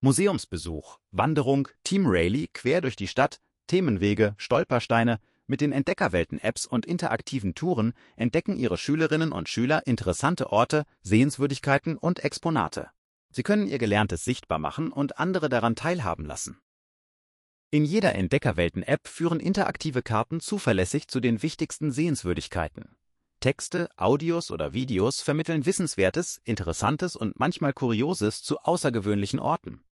Museumsbesuch, Wanderung, Team-Rallye quer durch die Stadt, Themenwege, Stolpersteine. Mit den Entdeckerwelten-Apps und interaktiven Touren entdecken Ihre Schülerinnen und Schüler interessante Orte, Sehenswürdigkeiten und Exponate. Sie können ihr Gelerntes sichtbar machen und andere daran teilhaben lassen. In jeder Entdeckerwelten-App führen interaktive Karten zuverlässig zu den wichtigsten Sehenswürdigkeiten. Texte, Audios oder Videos vermitteln Wissenswertes, Interessantes und manchmal Kurioses zu außergewöhnlichen Orten.